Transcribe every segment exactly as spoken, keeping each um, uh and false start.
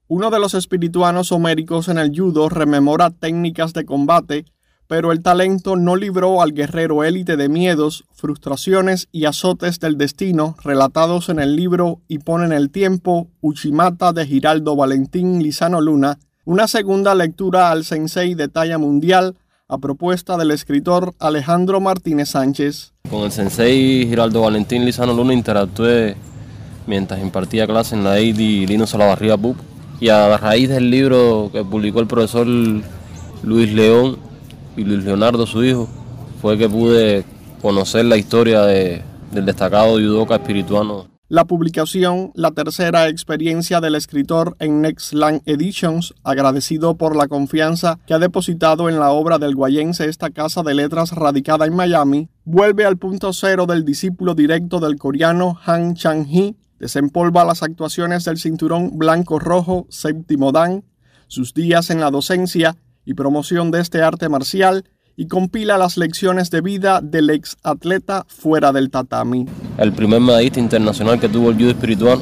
Uno de los espirituanos homéricos en el judo rememora técnicas de combate, pero el talento no libró al guerrero élite de miedos, frustraciones y azotes del destino relatados en el libro Y ponen el tiempo, Uchimata de Giraldo Valentín Lizano Luna, una segunda lectura al sensei de talla mundial a propuesta del escritor Alejandro Martínez Sánchez. Con el sensei Giraldo Valentín Lizano Luna interactué mientras impartía clase en la E I D I Lino Salavarría P U C, y a raíz del libro que publicó el profesor Luis León y Luis Leonardo, su hijo, fue que pude conocer la historia de, del destacado judoka espirituano. La publicación, la tercera experiencia del escritor en Nextland Editions, agradecido por la confianza que ha depositado en la obra del guayense esta casa de letras radicada en Miami, vuelve al punto cero del discípulo directo del coreano Han Chang-hee, desempolva las actuaciones del cinturón blanco-rojo séptimo dan, sus días en la docencia y promoción de este arte marcial, y compila las lecciones de vida del ex atleta fuera del tatami. El primer medallista internacional que tuvo el judo espiritual,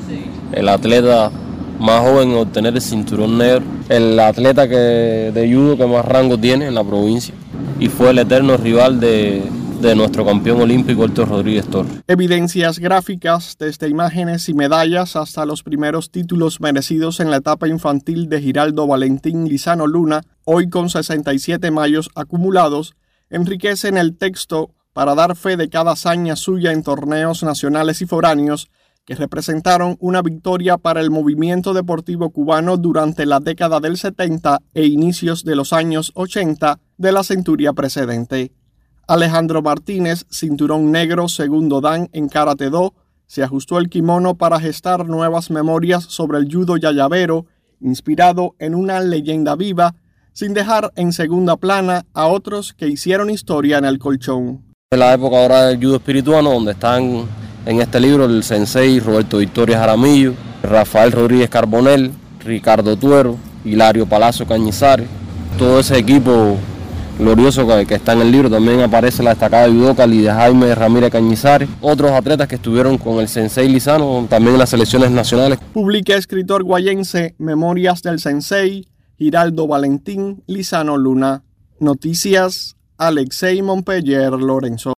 el atleta más joven en obtener el cinturón negro, el atleta que, de judo que más rango tiene en la provincia, y fue el eterno rival de, de nuestro campeón olímpico Héctor Rodríguez Torres. Evidencias gráficas, desde imágenes y medallas hasta los primeros títulos merecidos en la etapa infantil de Giraldo Valentín Lizano Luna, hoy con sesenta y siete mayos acumulados, enriquecen el texto para dar fe de cada hazaña suya en torneos nacionales y foráneos que representaron una victoria para el movimiento deportivo cubano durante la década del setenta e inicios de los años ochenta de la centuria precedente. Alejandro Martínez, cinturón negro segundo dan en Karate Do, se ajustó el kimono para gestar nuevas memorias sobre el judo yayavero, inspirado en una leyenda viva, sin dejar en segunda plana a otros que hicieron historia en el colchón. En la época ahora del judo espirituano, donde están en este libro el sensei Roberto Victoria Jaramillo, Rafael Rodríguez Carbonell, Ricardo Tuero, Hilario Palacio Cañizares, todo ese equipo glorioso que, que está en el libro. También aparece la destacada judoka Lidia Jaime Ramírez Cañizares, otros atletas que estuvieron con el sensei Lizano, también en las selecciones nacionales. Publica escritor guayense Memorias del sensei Giraldo Valentín Lizano Luna. Noticias, Alexei Montpeller Lorenzo.